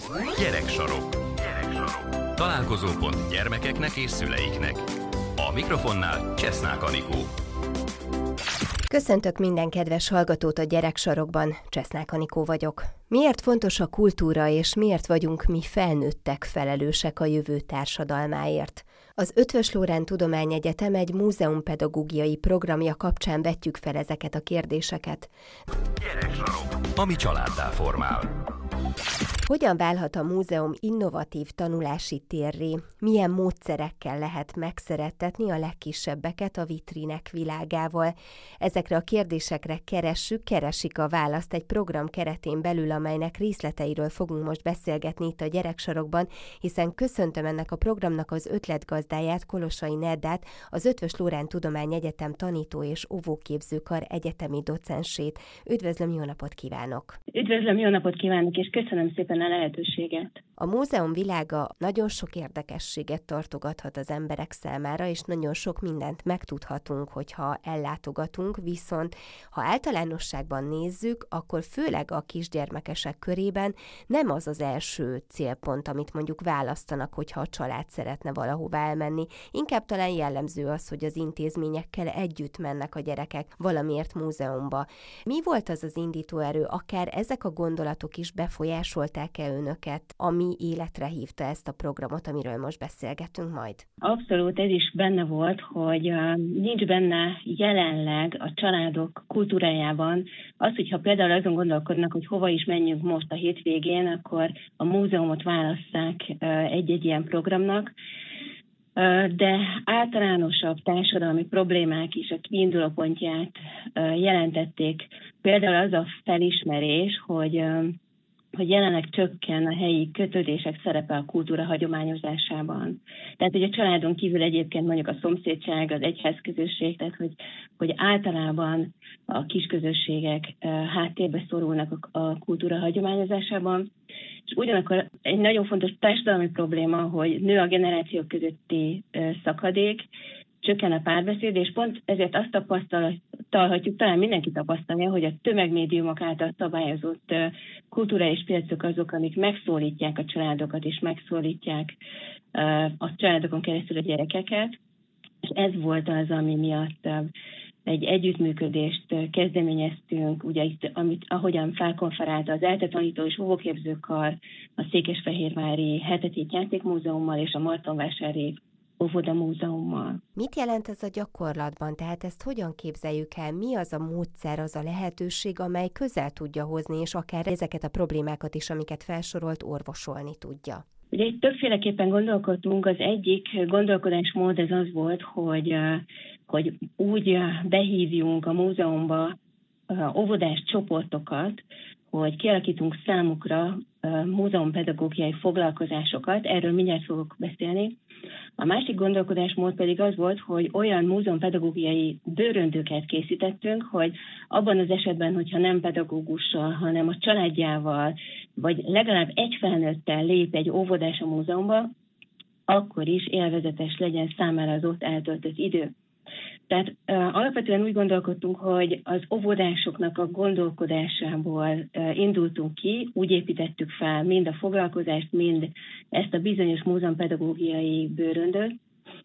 Gyereksarok. Találkozópont gyermekeknek és szüleiknek. A mikrofonnál Csesznák Anikó. Köszöntök minden kedves hallgatót a Gyereksarokban, Csesznák Anikó vagyok. Miért fontos a kultúra, és miért vagyunk mi felnőttek felelősek a jövő társadalmáért? Az Eötvös Loránd Tudományegyetem egy múzeumpedagógiai programja kapcsán vetjük fel ezeket a kérdéseket. Gyereksarok, ami családdá formál. Hogyan válhat a múzeum innovatív tanulási térré? Milyen módszerekkel lehet megszerettetni a legkisebbeket a vitrinek világával? Ezekre a kérdésekre keresik a választ egy program keretén belül, amelynek részleteiről fogunk most beszélgetni itt a Gyereksarokban, hiszen köszöntöm ennek a programnak az ötletgazdáját, Kolossai Neddát, az Eötvös Loránd Tudományegyetem tanító és óvóképzőkar egyetemi docensét. Üdvözlöm, jó napot kívánok! Üdvözlöm, jó napot kívánok, és köszönöm szépen a lehetőséget. A múzeum világa nagyon sok érdekességet tartogathat az emberek számára, és nagyon sok mindent megtudhatunk, hogyha ellátogatunk, viszont ha általánosságban nézzük, akkor főleg a kisgyermekesek körében nem az az első célpont, amit mondjuk választanak, hogyha a család szeretne valahová elmenni. Inkább talán jellemző az, hogy az intézményekkel együtt mennek a gyerekek valamiért múzeumba. Mi volt az az indítóerő, akár ezek a gondolatok is befolyásolták-e önöket, ami életre hívta ezt a programot, amiről most beszélgetünk majd? Abszolút, ez is benne volt, hogy nincs benne jelenleg a családok kultúrájában az, hogyha például azon gondolkodnak, hogy hova is menjünk most a hétvégén, akkor a múzeumot válasszák egy-egy ilyen programnak, de általánosabb társadalmi problémák is a kiindulópontját jelentették. Például az a felismerés, hogy jelenleg csökken a helyi kötődések szerepe a kultúra hagyományozásában. Tehát, hogy a családon kívül egyébként mondjuk a szomszédság, az egyházközösség, tehát, hogy általában a kisközösségek háttérbe szorulnak a kultúra hagyományozásában. És ugyanakkor egy nagyon fontos társadalmi probléma, hogy nő a generációk közötti szakadék, csökken a párbeszéd, és pont ezért azt tapasztalhatjuk, talán mindenki tapasztalja, hogy a tömegmédiumok által szabályozott kulturális piacok azok, amik megszólítják a családokat, és megszólítják a családokon keresztül a gyerekeket. És ez volt az, ami miatt egy együttműködést kezdeményeztünk, ugye itt, ahogyan felkonferálta az ELTE tanító és óvóképzőkar, a Székesfehérvári Hetetét Játékmúzeummal és a Martonvásári Óvoda Múzeummal. Mit jelent ez a gyakorlatban? Tehát ezt hogyan képzeljük el? Mi az a módszer, az a lehetőség, amely közel tudja hozni, és akár ezeket a problémákat is, amiket felsorolt, orvosolni tudja? Ugye itt többféleképpen gondolkodtunk. Az egyik gondolkodásmód ez az volt, hogy úgy behívjunk a múzeumba óvodás csoportokat, hogy kialakítunk számukra múzeumpedagógiai foglalkozásokat, erről mindjárt fogok beszélni. A másik gondolkodásmód pedig az volt, hogy olyan múzeumpedagógiai bőröndöket készítettünk, hogy abban az esetben, hogyha nem pedagógussal, hanem a családjával, vagy legalább egy felnőttel lép egy óvodás a múzeumba, akkor is élvezetes legyen számára az ott eltöltött idő. Tehát alapvetően úgy gondolkodtunk, hogy az óvodásoknak a gondolkodásából indultunk ki, úgy építettük fel mind a foglalkozást, mind ezt a bizonyos múzeumpedagógiai bőröndöt.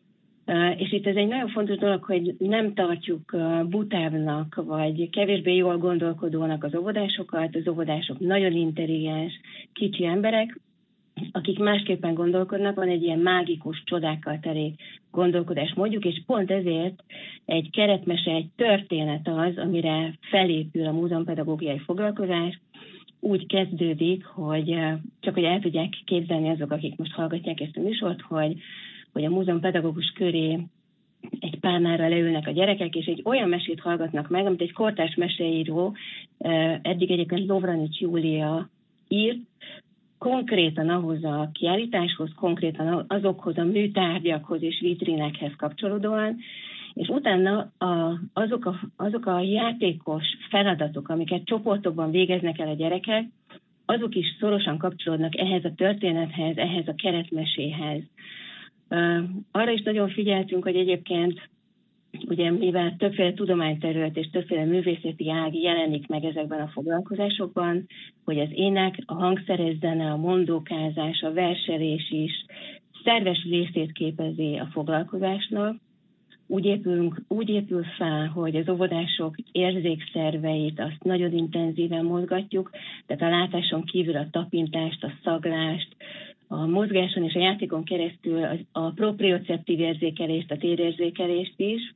És itt ez egy nagyon fontos dolog, hogy nem tartjuk butábbnak, vagy kevésbé jól gondolkodónak az óvodásokat. Az óvodások nagyon intelligens, kicsi emberek, akik másképpen gondolkodnak, van egy ilyen mágikus, csodákkal teli gondolkodásmódjuk, és pont ezért egy keretmese, egy történet az, amire felépül a múzeumpedagógiai foglalkozás. Úgy kezdődik, hogy csak hogy el tudják képzelni azok, akik most hallgatják ezt a műsort, hogy a múzeumpedagógus köré egy párnára leülnek a gyerekek, és egy olyan mesét hallgatnak meg, amit egy kortárs meseíró, eddig egyébként Lovranics Júlia írt, konkrétan ahhoz a kiállításhoz, konkrétan azokhoz a műtárgyakhoz és vitrinekhez kapcsolódóan, és utána azok a játékos feladatok, amiket csoportokban végeznek el a gyerekek, azok is szorosan kapcsolódnak ehhez a történethez, ehhez a keretmeséhez. Arra is nagyon figyeltünk, hogy egyébként ugye mivel többféle tudományterület és többféle művészeti ág jelenik meg ezekben a foglalkozásokban, hogy az ének, a hangszeres zene, a mondókázás, a verselés is szerves részét képezi a foglalkozásnak. Úgy épül fel, hogy az óvodások érzékszerveit azt nagyon intenzíven mozgatjuk, tehát a látáson kívül a tapintást, a szaglást, a mozgáson és a játékon keresztül a proprioceptív érzékelést, a térérzékelést is.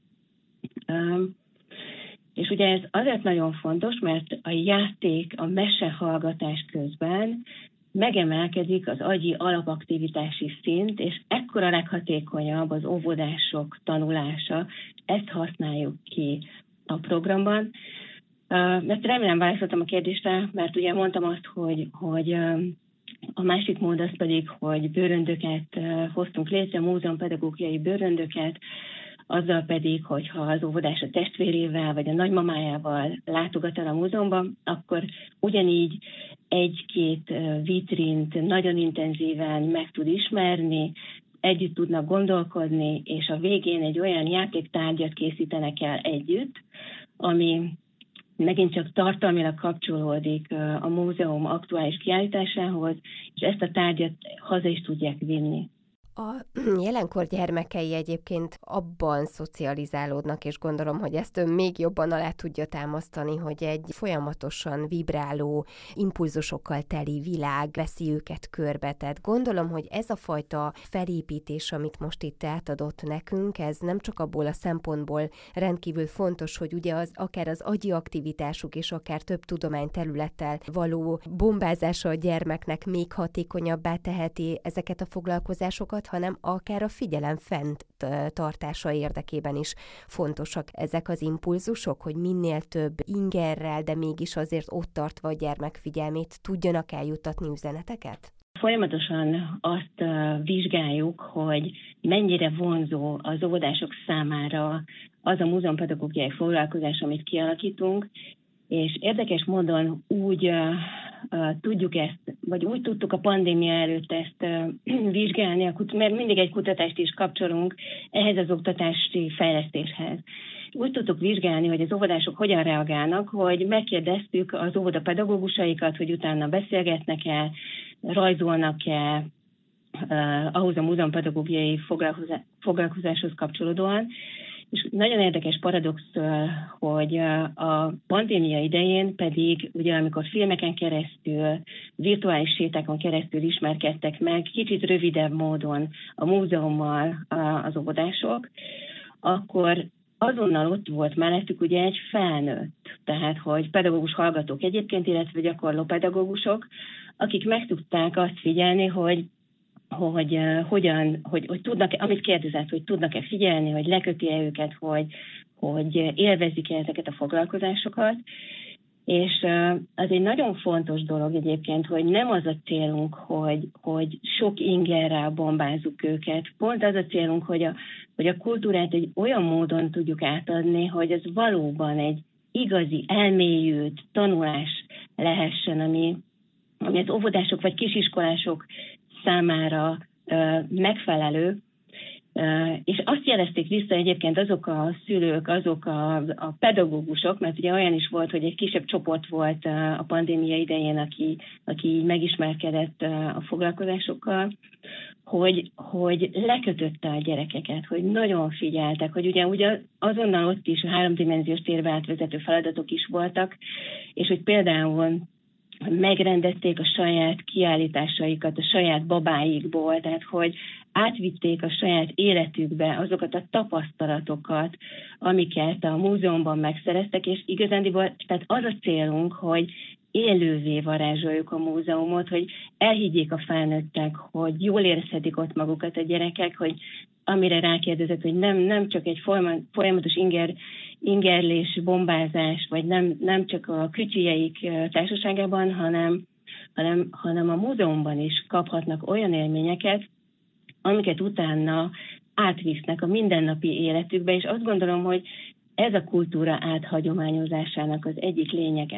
És ugye ez azért nagyon fontos, mert a játék, a mesehallgatás közben megemelkedik az agyi alapaktivitási szint, és ekkor a leghatékonyabb az óvodások tanulása. Ezt használjuk ki a programban. Mert remélem válaszoltam a kérdésre, mert ugye mondtam azt, hogy a másik mód az pedig, hogy bőröndöket hoztunk létre, múzeumpedagógiai bőröndöket, azzal pedig, hogyha az óvodás a testvérével vagy a nagymamájával látogat el a múzeumban, akkor ugyanígy egy-két vitrint nagyon intenzíven meg tud ismerni, együtt tudnak gondolkodni, és a végén egy olyan játéktárgyat készítenek el együtt, ami megint csak tartalmilag kapcsolódik a múzeum aktuális kiállításához, és ezt a tárgyat haza is tudják vinni. A jelenkor gyermekei egyébként abban szocializálódnak, és gondolom, hogy ezt ön még jobban alá tudja támasztani, hogy egy folyamatosan vibráló, impulzusokkal teli világ veszi őket körbe. Tehát gondolom, hogy ez a fajta felépítés, amit most itt átadott nekünk, ez nem csak abból a szempontból rendkívül fontos, hogy ugye akár az agyi aktivitásuk és akár több tudományterülettel való bombázása a gyermeknek még hatékonyabbá teheti ezeket a foglalkozásokat, hanem akár a figyelem fent tartása érdekében is fontosak ezek az impulzusok, hogy minél több ingerrel, de mégis azért ott tartva a gyermek figyelmét tudjanak eljuttatni üzeneteket? Folyamatosan azt vizsgáljuk, hogy mennyire vonzó az óvodások számára az a múzeumpedagógiai foglalkozás, amit kialakítunk, és érdekes módon úgy tudjuk ezt, vagy úgy tudtuk a pandémia előtt ezt vizsgálni, mert mindig egy kutatást is kapcsolunk ehhez az oktatási fejlesztéshez. Úgy tudtuk vizsgálni, hogy az óvodások hogyan reagálnak, hogy megkérdeztük az óvodapedagógusaikat, hogy utána beszélgetnek-e, rajzolnak-e ahhoz a múzeumpedagógiai foglalkozáshoz kapcsolódóan. És nagyon érdekes paradox, hogy a pandémia idején pedig, ugye amikor filmeken keresztül, virtuális sétákon keresztül ismerkedtek meg, kicsit rövidebb módon a múzeummal az óvodások, akkor azonnal ott volt mellettük ugye egy felnőtt, tehát hogy pedagógus hallgatók egyébként, illetve gyakorló pedagógusok, akik meg tudták azt figyelni, hogy tudnak, amit kérdezett, hogy tudnak-e figyelni, hogy leköti-e őket, hogy élvezik-e ezeket a foglalkozásokat. És az egy nagyon fontos dolog egyébként, hogy nem az a célunk, hogy sok ingerrel bombázzuk őket. Pont az a célunk, hogy a kultúrát egy olyan módon tudjuk átadni, hogy ez valóban egy igazi, elmélyült tanulás lehessen, ami az óvodások vagy kisiskolások számára megfelelő, és azt jelezték vissza egyébként azok a szülők, azok a pedagógusok, mert ugye olyan is volt, hogy egy kisebb csoport volt a pandémia idején, aki megismerkedett a foglalkozásokkal, hogy lekötötte a gyerekeket, hogy nagyon figyeltek, hogy ugye azonnal ott is a 3-dimenziós térbe átvezető feladatok is voltak, és hogy például megrendezték a saját kiállításaikat a saját babáikból, tehát hogy átvitték a saját életükbe azokat a tapasztalatokat, amiket a múzeumban megszereztek, és igazándiból, tehát az a célunk, hogy élővé varázsoljuk a múzeumot, hogy elhiggyék a felnőttek, hogy jól érezhetik ott magukat a gyerekek, hogy amire rákérdezett, hogy nem csak egy folyamatos ingerlés, bombázás, vagy nem csak a kütyüjeik társaságában, hanem a múzeumban is kaphatnak olyan élményeket, amiket utána átvisznek a mindennapi életükbe, és azt gondolom, hogy ez a kultúra áthagyományozásának az egyik lényege.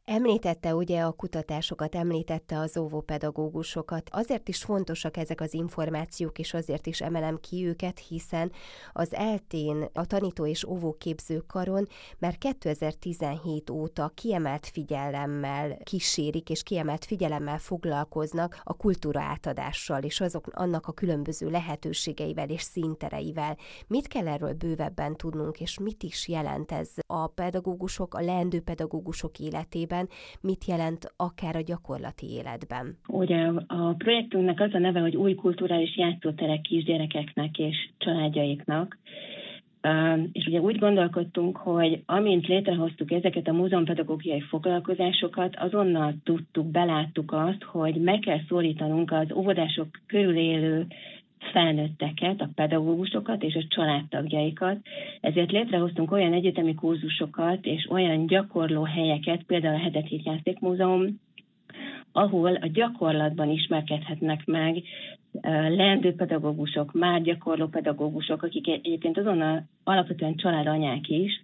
Említette ugye a kutatásokat, említette az óvópedagógusokat. Azért is fontosak ezek az információk, és azért is emelem ki őket, hiszen az ELTÉN, a Tanító és Óvóképző Karon már 2017 óta kiemelt figyelemmel kísérik, és kiemelt figyelemmel foglalkoznak a kultúra átadással, és annak a különböző lehetőségeivel és színtereivel. Mit kell erről bővebben tudnunk, és mit is jelent ez a pedagógusok, a leendő pedagógusok életében, mit jelent akár a gyakorlati életben? Ugye a projektünknek az a neve, hogy új kulturális játszóterek kisgyerekeknek és családjaiknak. És ugye úgy gondolkodtunk, hogy amint létrehoztuk ezeket a múzeumpedagógiai foglalkozásokat, azonnal beláttuk azt, hogy meg kell szólítanunk az óvodások körül élő felnőtteket, a pedagógusokat és a családtagjaikat. Ezért létrehoztunk olyan egyetemi kurzusokat és olyan gyakorló helyeket, például a Hetet Hét Játékmúzeum, ahol a gyakorlatban ismerkedhetnek meg leendő pedagógusok, már gyakorló pedagógusok, akik egyébként azonnal alapvetően családanyák is,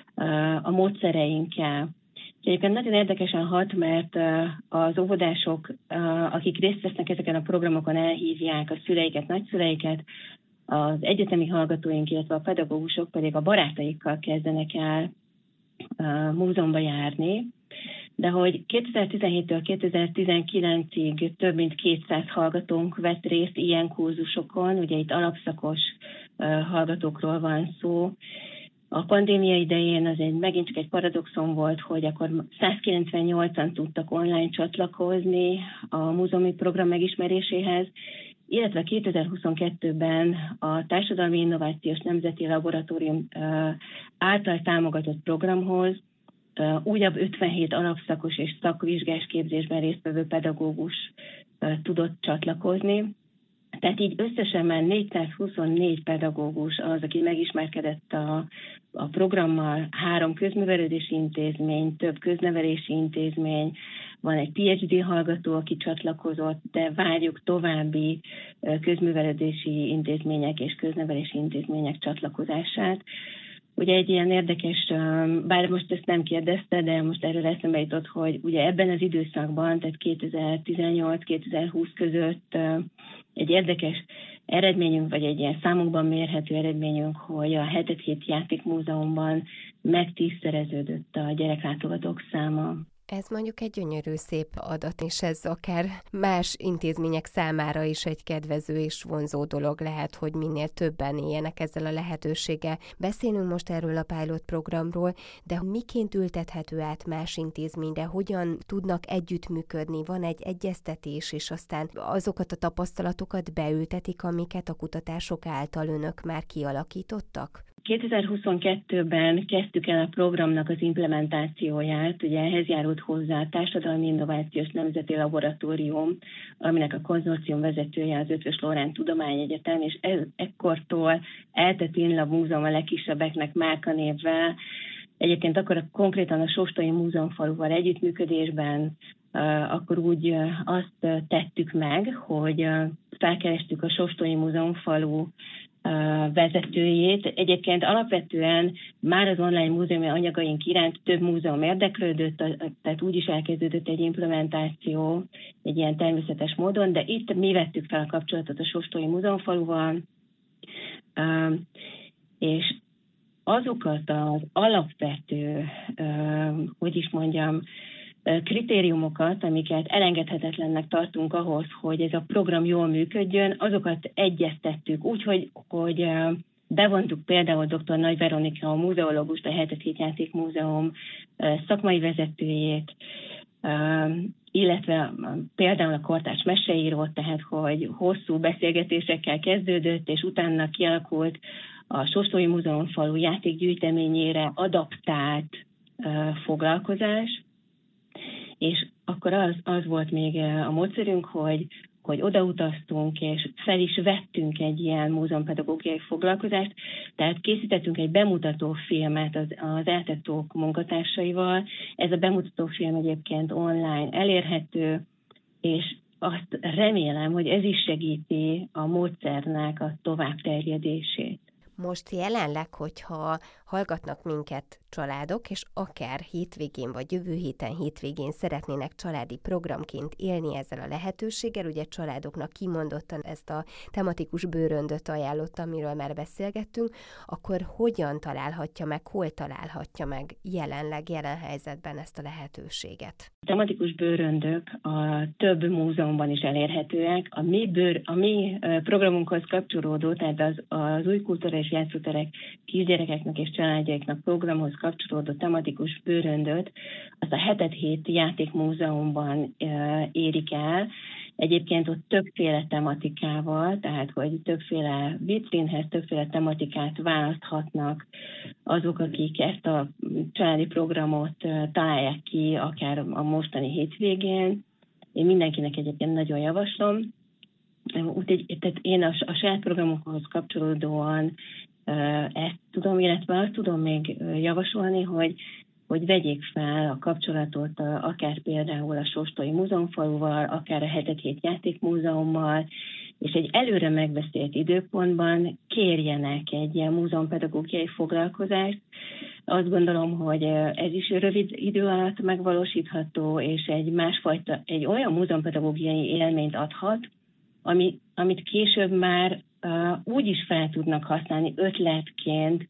a módszereinkkel. Egyébként nagyon érdekesen hat, mert az óvodások, akik részt vesznek ezeken a programokon, elhívják a szüleiket, nagyszüleiket, az egyetemi hallgatóink, illetve a pedagógusok pedig a barátaikkal kezdenek el múzeumba járni. De hogy 2017-től 2019-ig több mint 200 hallgatónk vett részt ilyen kurzusokon, ugye itt alapszakos hallgatókról van szó. A pandémia idején az megint csak egy paradoxon volt, hogy akkor 198-an tudtak online csatlakozni a múzeumi program megismeréséhez, illetve 2022-ben a Társadalmi Innovációs Nemzeti Laboratórium által támogatott programhoz újabb 57 alapszakos és szakvizsgás képzésben résztvevő pedagógus tudott csatlakozni. Tehát így összesen már 424 pedagógus az, aki megismerkedett a programmal, 3 közművelődési intézmény, több köznevelési intézmény, van egy PhD hallgató, aki csatlakozott, de várjuk további közművelődési intézmények és köznevelési intézmények csatlakozását. Ugye egy ilyen érdekes, bár most ezt nem kérdezte, de most erről eszembe jutott, hogy ugye ebben az időszakban, tehát 2018-2020 között egy érdekes eredményünk, vagy egy ilyen számokban mérhető eredményünk, hogy a Hetet Hét Játékmúzeumban meg-10-szereződött a gyereklátogatók száma. Ez mondjuk egy gyönyörű szép adat, és ez akár más intézmények számára is egy kedvező és vonzó dolog lehet, hogy minél többen éljenek ezzel a lehetőséggel. Beszélünk most erről a pilot programról, de miként ültethető át más intézményre, hogyan tudnak együttműködni, van egy egyeztetés, és aztán azokat a tapasztalatokat beültetik, amiket a kutatások által önök már kialakítottak? 2022-ben kezdtük el a programnak az implementációját, ugye ehhez járult hozzá a Társadalmi Innovációs Nemzeti Laboratórium, aminek a konzorcium vezetője az Eötvös Loránd Tudományegyetem, és ekkortól ELTE Teen Lab Múzeum a legkisebbeknek márkanévvel. Egyébként akkor konkrétan a Sóstolyi Múzeumfaluval együttműködésben akkor úgy azt tettük meg, hogy felkerestük a Sóstolyi Múzeumfalu vezetőjét. Egyébként alapvetően már az online múzeumi anyagaink iránt több múzeum érdeklődött, tehát úgy is elkezdődött egy implementáció egy ilyen természetes módon, de itt mi vettük fel a kapcsolatot a Sóstolyi Múzeumfaluval, és azokat az alapvető, kritériumokat, amiket elengedhetetlennek tartunk ahhoz, hogy ez a program jól működjön, azokat egyeztettük úgy, hogy bevontuk például dr. Nagy Veronika, a múzeológust, a Hetet Hét Játékmúzeum szakmai vezetőjét, illetve például a kortárs meseírót, tehát hogy hosszú beszélgetésekkel kezdődött, és utána kialakult a Sóstolyi Múzeumfalu játékgyűjteményére adaptált foglalkozás, és akkor az volt még a módszerünk, hogy odautaztunk, és fel is vettünk egy ilyen múzeumpedagógiai foglalkozást, tehát készítettünk egy bemutatófilmet az ELTE Talk munkatársaival. Ez a bemutatófilm egyébként online elérhető, és azt remélem, hogy ez is segíti a módszernek a továbbterjedését. Most jelenleg, hogyha hallgatnak minket családok, és akár hétvégén vagy jövő hétvégén szeretnének családi programként élni ezzel a lehetőséggel, ugye családoknak kimondottan ezt a tematikus bőröndöt ajánlott, amiről már beszélgettünk, akkor hogyan találhatja meg, hol találhatja meg jelen helyzetben ezt a lehetőséget? A tematikus bőröndök a több múzeumban is elérhetőek. A mi programunkhoz kapcsolódó, tehát az új kultúra és játszóterek kisgyerekeknek és családjaiknak programhoz kapcsolódó tematikus bőröndöt, azt a 7 játékmúzeumban érik el. Egyébként ott többféle tematikával, tehát hogy többféle vitrínhez, többféle tematikát választhatnak azok, akik ezt a családi programot találják ki, akár a mostani hétvégén. Én mindenkinek egyébként nagyon javaslom. Úgyhogy tehát én a saját programokhoz kapcsolódóan ezt tudom, illetve azt tudom még javasolni, hogy vegyék fel a kapcsolatot akár például a Sóstói Múzeumfaluval, akár a 7 játékmúzeummal, és egy előre megbeszélt időpontban kérjenek egy ilyen múzeumpedagógiai foglalkozást. Azt gondolom, hogy ez is rövid idő alatt megvalósítható, és egy olyan múzeumpedagógiai élményt adhat, amit később már úgy is fel tudnak használni ötletként,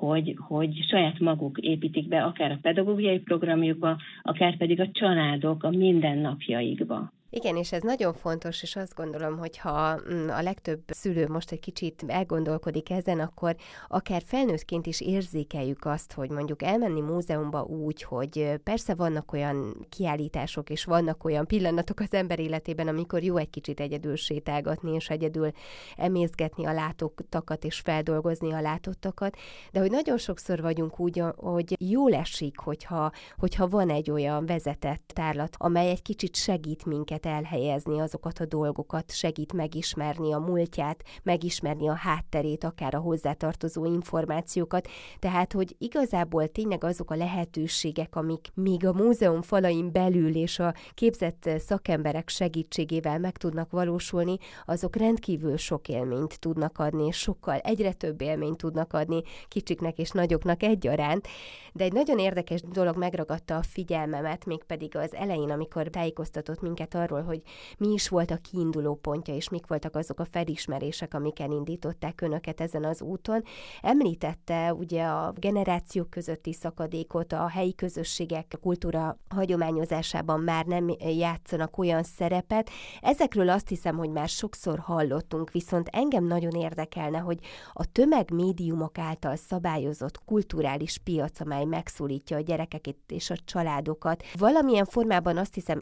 hogy saját maguk építik be akár a pedagógiai programjukba, akár pedig a családok a mindennapjaikba. Igen, és ez nagyon fontos, és azt gondolom, hogy ha a legtöbb szülő most egy kicsit elgondolkodik ezen, akkor akár felnőttként is érzékeljük azt, hogy mondjuk elmenni múzeumba úgy, hogy persze vannak olyan kiállítások, és vannak olyan pillanatok az ember életében, amikor jó egy kicsit egyedül sétálgatni, és egyedül emészgetni a látottakat, és feldolgozni a látottakat, de hogy nagyon sokszor vagyunk úgy, hogy jól esik, hogyha van egy olyan vezetett tárlat, amely egy kicsit segít minket elhelyezni azokat a dolgokat, segít megismerni a múltját, megismerni a hátterét, akár a hozzátartozó információkat. Tehát, hogy igazából tényleg azok a lehetőségek, amik még a múzeum falain belül és a képzett szakemberek segítségével meg tudnak valósulni, azok rendkívül sok élményt tudnak adni, és sokkal egyre több élményt tudnak adni kicsiknek és nagyoknak egyaránt. De egy nagyon érdekes dolog megragadta a figyelmemet, mégpedig az elején, amikor tájékoztatott minket arról, hogy mi is volt a kiinduló pontja, és mik voltak azok a felismerések, amiken indították önöket ezen az úton. Említette ugye a generációk közötti szakadékot, a helyi közösségek kultúra hagyományozásában már nem játszanak olyan szerepet. Ezekről azt hiszem, hogy már sokszor hallottunk, viszont engem nagyon érdekelne, hogy a tömegmédiumok által szabályozott kulturális piac, amely megszólítja a gyerekeket és a családokat, valamilyen formában azt hiszem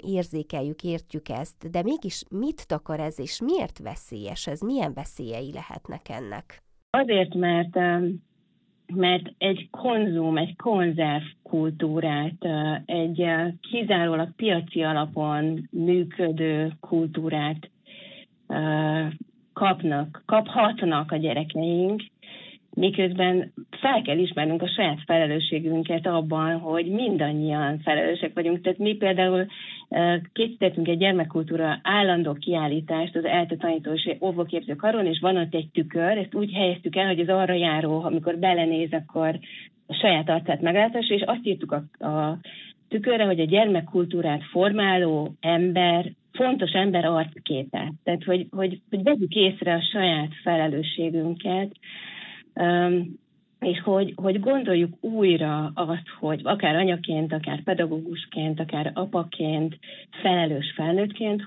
értjük ezt, de mégis mit takar ez, és miért veszélyes ez? Milyen veszélyei lehetnek ennek? Azért, mert egy konzerv kultúrát, egy kizárólag piaci alapon működő kultúrát kaphatnak a gyerekeink, miközben fel kell ismernünk a saját felelősségünket abban, hogy mindannyian felelősek vagyunk. Tehát mi például készítettünk egy gyermekkultúra állandó kiállítást az ELTE tanító és óvóképző karon, és van ott egy tükör, ezt úgy helyeztük el, hogy az arra járó, amikor belenéz, akkor a saját arcát meglátassa, és azt írtuk a tükörre, hogy a gyermekkultúrát formáló ember, fontos ember arcképe. Tehát, hogy vegyük észre a saját felelősségünket, és hogy gondoljuk újra azt, hogy akár anyaként, akár pedagógusként, akár apaként, felelős felnőttként,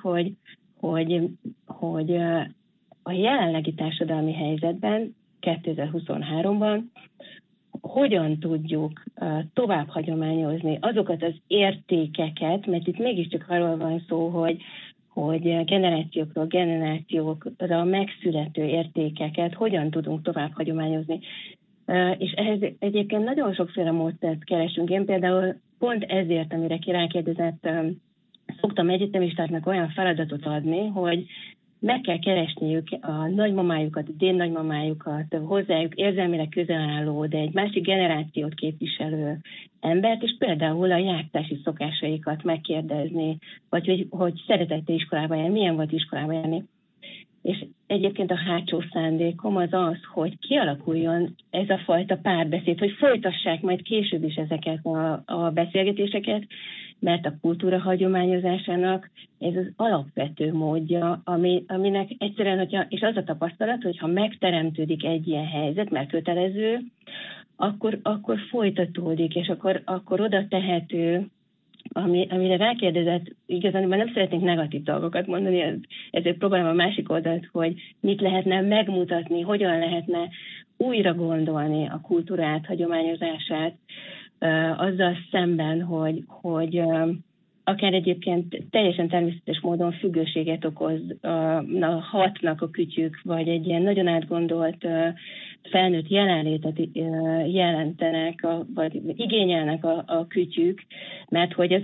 hogy a jelenlegi társadalmi helyzetben, 2023-ban hogyan tudjuk tovább hagyományozni azokat az értékeket, mert itt mégiscsak arról van szó, hogy generációkra megszülető értékeket hogyan tudunk tovább hagyományozni. És ehhez egyébként nagyon sokféle módszert keresünk. Én például pont ezért, amire rákérdezett, szoktam egyetemistáknak olyan feladatot adni, hogy meg kell keresniük a nagymamájukat, a dédnagymamájukat, hozzájuk érzelmileg közel álló, de egy másik generációt képviselő embert, és például a jártási szokásaikat megkérdezni, vagy hogy szeretett iskolába járni, milyen volt iskolába járni. És egyébként a hátsó szándékom az, hogy kialakuljon ez a fajta párbeszéd, hogy folytassák majd később is ezeket a beszélgetéseket, mert a kultúra hagyományozásának ez az alapvető módja, aminek egyszerűen, és az a tapasztalat, hogyha megteremtődik egy ilyen helyzet, mert kötelező, akkor folytatódik, és akkor oda tehető, amire rákérdezett, igazán nem szeretnénk negatív dolgokat mondani, ezért próbálom a másik oldalt, hogy mit lehetne megmutatni, hogyan lehetne újra gondolni a kultúrát, hagyományozását, azzal szemben, hogy akár egyébként teljesen természetes módon függőséget okoz, hatnak a kütyük, vagy egy ilyen nagyon átgondolt felnőtt jelenlétet jelentenek, vagy igényelnek a kütyük, mert hogy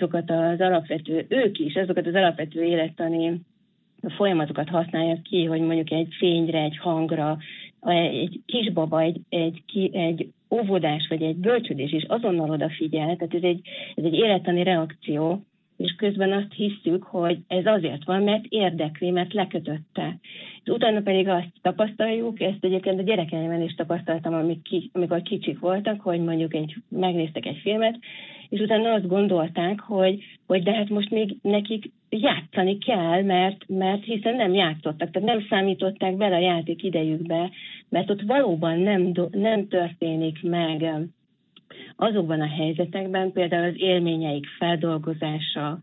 ők is azokat az alapvető élettani folyamatokat használják ki, hogy mondjuk egy fényre, egy hangra, egy kisbaba, egy óvodás vagy egy bölcsödés is azonnal odafigyel, tehát ez egy élettani reakció, és közben azt hiszük, hogy ez azért van, mert érdekli, mert lekötötte. És utána pedig azt tapasztaljuk, ezt egyébként a gyerekeimben is tapasztaltam, amikor kicsik voltak, hogy mondjuk megnéztek egy filmet, és utána azt gondolták, hogy de hát most még nekik játszani kell, mert hiszen nem játszottak, tehát nem számították bele a játék idejükbe, mert ott valóban nem történik meg azokban a helyzetekben, például az élményeik feldolgozása,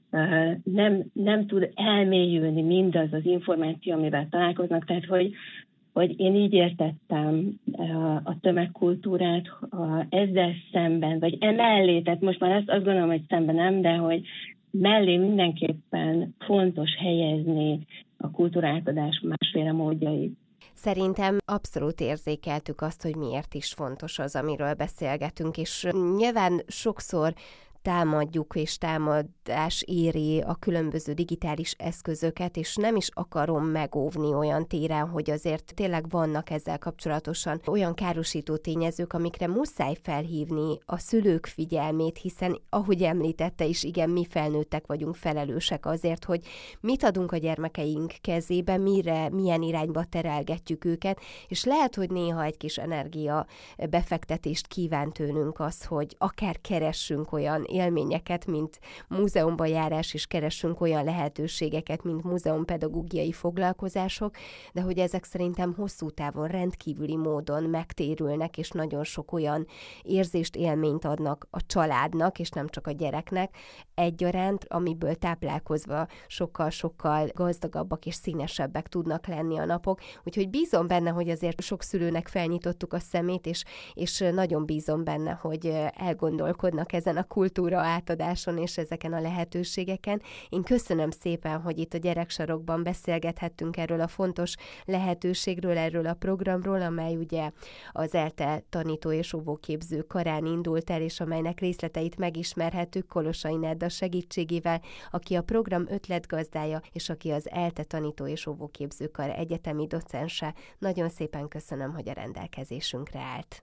nem tud elmélyülni mindaz az információ, amivel találkoznak, tehát hogy én így értettem a tömegkultúrát ezzel szemben, vagy emellé, tehát most már azt gondolom, hogy szemben nem, de hogy mellé mindenképpen fontos helyezni a kultúrátadás másféle módjait. Szerintem abszolút érzékeltük azt, hogy miért is fontos az, amiről beszélgetünk, és nyilván sokszor támadjuk és támadás éri a különböző digitális eszközöket, és nem is akarom megóvni olyan téren, hogy azért tényleg vannak ezzel kapcsolatosan olyan károsító tényezők, amikre muszáj felhívni a szülők figyelmét, hiszen ahogy említette is, igen, mi felnőttek vagyunk felelősek azért, hogy mit adunk a gyermekeink kezébe, milyen irányba terelgetjük őket, és lehet, hogy néha egy kis energia befektetést kíván tőlünk az, hogy akár keressünk olyan élményeket, mint múzeumban járás, és keresünk olyan lehetőségeket, mint múzeumpedagógiai foglalkozások, de hogy ezek szerintem hosszú távon rendkívüli módon megtérülnek, és nagyon sok olyan érzést, élményt adnak a családnak, és nem csak a gyereknek egyaránt, amiből táplálkozva sokkal-sokkal gazdagabbak és színesebbek tudnak lenni a napok. Úgyhogy bízom benne, hogy azért sok szülőnek felnyitottuk a szemét, és nagyon bízom benne, hogy elgondolkodnak ezen a kultúra átadáson és ezeken a lehetőségeken. Én köszönöm szépen, hogy itt a Gyereksarokban beszélgethettünk erről a fontos lehetőségről, erről a programról, amely ugye az ELTE tanító és óvóképző karán indult el, és amelynek részleteit megismerhettük Kolosai Nedda segítségével, aki a program ötletgazdája, és aki az ELTE tanító és óvóképző kar egyetemi docense. Nagyon szépen köszönöm, hogy a rendelkezésünkre állt.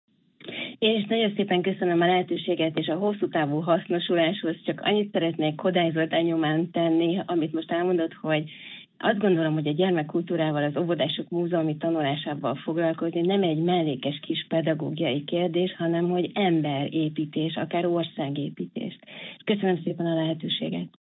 Én is nagyon szépen köszönöm a lehetőséget, és a hosszú távú hasznosuláshoz csak annyit szeretnék Kodály Zoltán nyomán tenni, amit most elmondott, hogy azt gondolom, hogy a gyermekkultúrával, az óvodások múzeumi tanulásával foglalkozni nem egy mellékes kis pedagógiai kérdés, hanem hogy emberépítés, akár országépítés. Köszönöm szépen a lehetőséget.